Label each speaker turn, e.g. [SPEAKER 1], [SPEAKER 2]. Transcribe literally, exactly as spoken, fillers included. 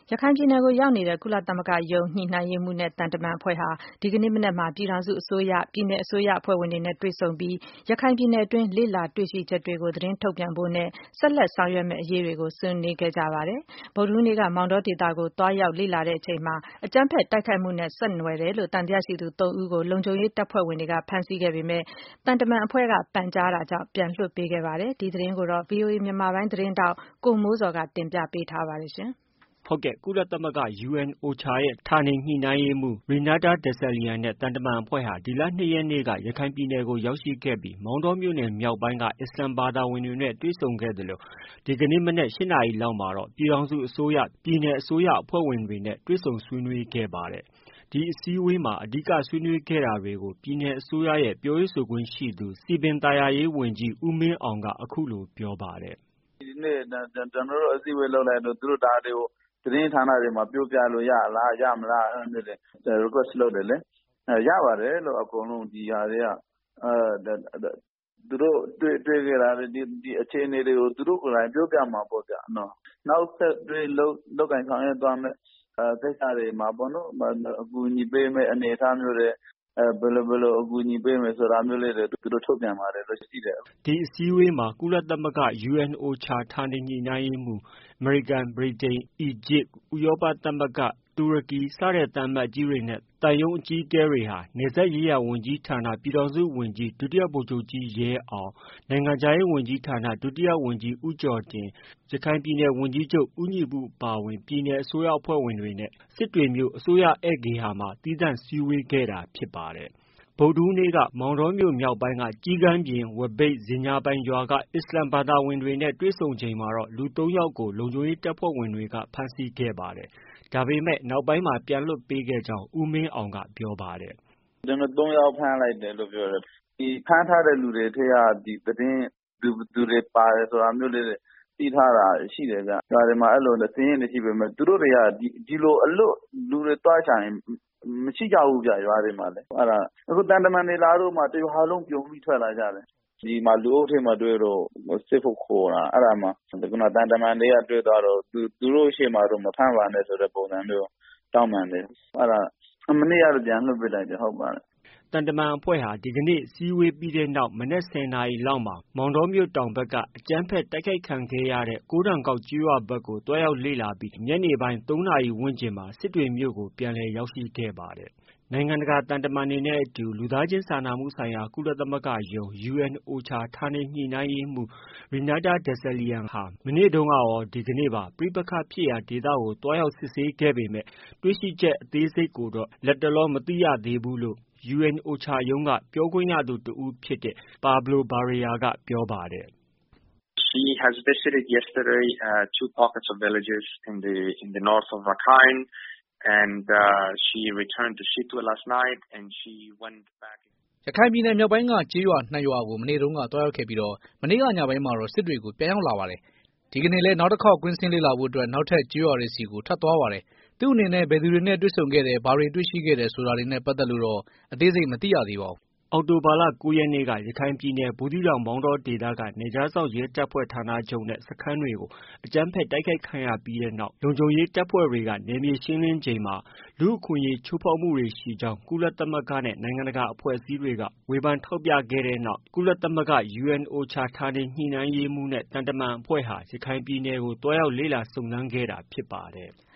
[SPEAKER 1] ရခိုင်ပြည်နယ်ကိုရောက်နေတဲ့ကုလသမဂ္ဂရုံးညှိနှိုင်းရေးမှူးနဲ့သံတမန်အဖွဲ့ဟာဒီကနေ့မနက်မှာပြည်ထောင်စုအစိုးရ၊ပြည်နယ်အစိုးရအဖွဲ့ဝင်တွေနဲ့တွေ့ဆုံပြီးရခိုင်ပြည်နယ်အတွင်းလေ့လာတွေ့ရှိချက်တွေကိုသတင်းထုတ်ပြန်ဖို့နဲ့ဆက်လက်ဆောင်ရွက်မယ့်အရေးတွေကိုဆွေးနွေးခဲ့ကြပါတယ်။ဗုဒ္ဓဟူးနေ့ကမောင်တောဒေသကိုသွားရောက်လေ့လာတဲ့အချိန်မှာအကြမ်းဖက်တိုက်ခိုက်မှုနဲ့ဆက်နွယ်တယ်လို့သံသယရှိသူသုံးဦးကိုလုံခြုံရေးတပ်ဖွဲ့ဝင်တွေကဖမ်းဆီးခဲ့ပေမဲ့သံတမန်အဖွဲ့ကပန်ကြားတာကြောင့်ပြန်လွှတ်ပေးခဲ့ပါတယ်။ဒီသတင်းကိုတော့ ဗွီအိုအေမြန်မာပိုင်းသတင်းထောက်ကိုမိုးဇော်ကတင်ပြပေးထားပါတယ်ရှင်။
[SPEAKER 2] ဟုတ်ကဲ့ကုလသမဂ္ဂ U N O C H A ရဲ့ဌာနေညှိနှိုင်းရေးမှူး Renata Dessalian နဲ့သံတမန်အဖွဲ့ဟာဒီလ၂ရက်နေ့ကရခိုင်ပြည်နယ်ကိုရောက်ရှိခဲ့ပြီးမောင်တောမြို့နယ်မြောက်ပိုင်းကအစ္စလာမ်ဘာသာဝင်တွေနဲ့တွေ့ဆုံခဲ့သလိုဒီကနေ့မနက်၈နာရီလောက်မှာတော့ပြည်ထောင်စုအစိုးရ၊ပြည်နယ်အစိုးရအဖွဲ့ဝင်တွေနဲ့တွေ့ဆုံဆွေးနွေးခဲ့ပါတယ်။ဒီအစည်းအဝေးမှာအဓိကဆွေးနွေးခဲ့တာတွေကိုပြည်နယ်အစိုးရရဲ့ပြောရေးဆိုခွင့်ရှိသူစည်ပင်သာယာရေးဝန်ကြီးဦးမင်းအောင်ကအခုလိုပြောပါတယ်
[SPEAKER 3] ။ဒီနေ့ကျွန်တော်တို့အစည်းအဝေးလုပ်လိုက်တော့သူတို့ဒါတွေကိုသတင်းဌာနတွေမှာပြောပြလို့ရလားရမလားအဲ့ဒါတွေ request လုပ်တယ်လေအဲရပါတယ်လို့အကုန်လုံးဒီဟာတွေကအဲသူတို့တွေ့တွေ့ကြတာဒီဒီအခြေအနေတွေကိုသူတို့ကိုယ်တိုင်ပြောပြမှာပေါ့ဗျာနော်နောက်ဆက်တွဲလောက်လောက်ကင်ဆောင်ရွက်သွားမယ်အဲကိစ္စတွေမှာပေါ့နော်အကူအညီပေးမယ်အနေအထားမျိုးတွေအဲဘယ်လိုဘယ်လိုအကူအညီပေးမယ်ဆိုတာမျိုးလေးတွေသူတို့ထုတ်ပြန်ပါတယ်လို့ရှိတယ်
[SPEAKER 2] ဒီအစည်းအဝေးမှာကုလသမဂ္ဂ U N O C H A ဌာနေညှိနှိုင်းရေးမှူးအမေရိကန်၊ဗြိတိန်၊အီဂျစ်၊ဥရောပသမဂ္ဂ၊တူရကီစတဲ့သံအမတ်ကြီးတွေနဲ့သံရုံးအကြီးအကဲတွေဟာနယ်စပ်ရေးရာဝန်ကြီးဌာနပြည်ထောင်စုဝန်ကြီးဒုတိယဗိုလ်ချုပ်ကြီးရဲအောင်၊နိုင်ငံခြားရေးဝန်ကြီးဌာနဒုတိယဝန်ကြီးဦးကျော်တင်၊ရခိုင်ပြည်နယ်ဝန်ကြီးချုပ်ဦးညီပုအပါအဝင်ပြည်နယ်အစိုးရအဖွဲ့ဝင်တွေနဲ့စစ်တွေမြို့အစိုးရဧည့်ဂေဟာမှာသီးသန့်စည်းဝေးခဲ့တာဖြစ်ပါတယ်။ဗုဒ္ဓဟူးနေ့ကမောင်တောမြို့မြောက်ပိုင်းကကျီးကန်းပြင်၊ဝါးပိတ်၊ဇင်ညာပိုင်ရွာကအစ္စလာမ်ဘာသာဝင်တွေနဲ့တွေ့ဆုံချိန်မှာတော့လူသုံးယောက်ကိုလုံခြုံရေးတပ်ဖွဲ့ဝင်တွေကဖမ်းဆီးခဲ့ပါတယ်။ဒါပေမဲ့နောက်ပိုင်းမှာပြန်လွှတ်ပေးခဲ့ကြောင်းဦးမင်းအောင်ကပြောပါတယ်
[SPEAKER 3] ။ကျွန်တော်သုံးယောက်ဖမ်းလိုက်တယ်လို့ပြောတယ်။ဒီဖမ်းထားတဲ့လူတွေထဲကဒီသတင်းသူသူတွေပါတယ်ဆိုတာမျိုးလေးတွေသိထားတာရှိတယ်ဗျ။ဒါတွေမှာအဲ့လိုသိရင်လည်းရှိပေမဲ့သူတို့တွေကဒီဒီလိုအလွတ်လူတွေတွားချင်မရှိကြဘူးဗျရွာတွေမှာလေအဲ့ဒါအခုတန်တမန်တွေလာတော့မှတရွာလုံးပြုံပြီးထွက်လာကြတယ်ဒီမှာလူအုပ်ထဲမှာတွေ့တော့စစ်ဖို့ခေါ်တာအဲ့ဒါမှဒီကနေ့တန်တမန်တွေကတွေ့သွားတော့သူသူတို့ရှေ့မှာတော့မဖမ်းပါနဲ့ဆိုတဲ့ပုံစံမျိုးတောင်းပန်တယ်အဲ့ဒါမနေ့ကတော့ပြန်လွှတ်ပေးလိုက်တယ်ဟုတ်ပါတယ်
[SPEAKER 2] တန်တမန်အဖွဲ့ဟာဒီကနေ့စည်းဝေးပြီးတဲ့နောက်မနက်၁၀နာရီလောက်မှာမောင်တောမြို့တောင်ဘက်ကအကြမ်းဖက်တိုက်ခိုက်ခံခဲ့ရတဲ့ကိုးတန်ကောက်ကျေးရွာဘက်ကိုတွားရောက်လေ့လာပြီးညနေပိုင်း၃နာရီဝန်းကျင်မှာစစ်တွေမြို့ကိုပြန်လည်ရောက်ရှိခဲ့ပါတယ်။နိုင်ငံတကာသံတမန်တွေနဲ့အတူလူသားချင်းစာနာမှုဆိုင်ရာကုလသမဂ္ဂရုံး U N O C H A ဌာနေညှိနှိုင်းရေးမှူး Renata Dessalian ဟာမနေ့တုန်းကရောဒီကနေ့ပါပဋိပက္ခဖြစ်ရာဒေသကိုတွားရောက်စစ်ဆေးခဲ့ပေမဲ့တွေ့ရှိချက်အသေးစိတ်ကိုတော့လတ်တလောမသိရသေးဘူးလို့U N O C H A ရုံးကပြောခွင့်ရသူတဦးဖြစ်တဲ့ Pablo Barea ကပြောပါတယ်
[SPEAKER 4] ။ She has visited yesterday uh, two pockets of villages in the in the north of Rakhine and uh, she returned to Shitwa last night and she went back
[SPEAKER 5] ရခိုင်ပြည်နယ်မြောက်ပိုင်းကကျေးရွာနှစ်ရွာကိုမနေ့တုန်းကတွားရောက်ခဲ့ပြီးတော့မနေ့ကညပိုင်းမှာတော့စစ်တွေကိုပြန်ရောက်လာပါတယ်။ဒီကနေ့လဲနောက်တစ်ခေါက်ကွင်းဆင်းလေ့လာဖို့အတွက်နောက်ထပ်ကျေးရွာတွေစီကိုထပ်သွားပါတယ်။သူ့အနေနဲ့ဘယ်သူတွေနဲ့တွေ့ဆုံခဲ့တယ်ဘာတွေတွေ့ရှိခဲ့တယ်ဆိုတာတွေနဲ့ပတ်သက်လို့တော့အသေးစိတ်မသိရသေးပါဘူး
[SPEAKER 2] ။အောက်တိုဘာလ၉ရက်နေ့ကရခိုင်ပြည်နယ်ဘူးသီးတောင်မောင်တောဒေသကနယ်ခြားစောင့်ရဲတပ်ဖွဲ့ဌာနချုပ်နဲ့စခန်းတွေကိုအကြမ်းဖက်တိုက်ခိုက်ခံရပြီးတဲ့နောက်လုံခြုံရေးတပ်ဖွဲ့တွေကနယ်မြေရှင်းလင်းချိန်မှာလူ့အခွင့်အရေးချိုးဖောက်မှုတွေရှိကြောင်းကုလသမဂ္ဂနဲ့နိုင်ငံတကာအဖွဲ့အစည်းတွေကဝေဖန်ထောက်ပြခဲ့တဲ့နောက်ကုလသမဂ္ဂ U N O C H A ဌာနေညှိနှိုင်းရေးမှူးနဲ့သံတမန်အဖွဲ့ဟာရခိုင်ပြည်နယ်ကိုတွားရောက်လေ့လာစုံစမ်းခဲ့တာဖြစ်ပါတယ်။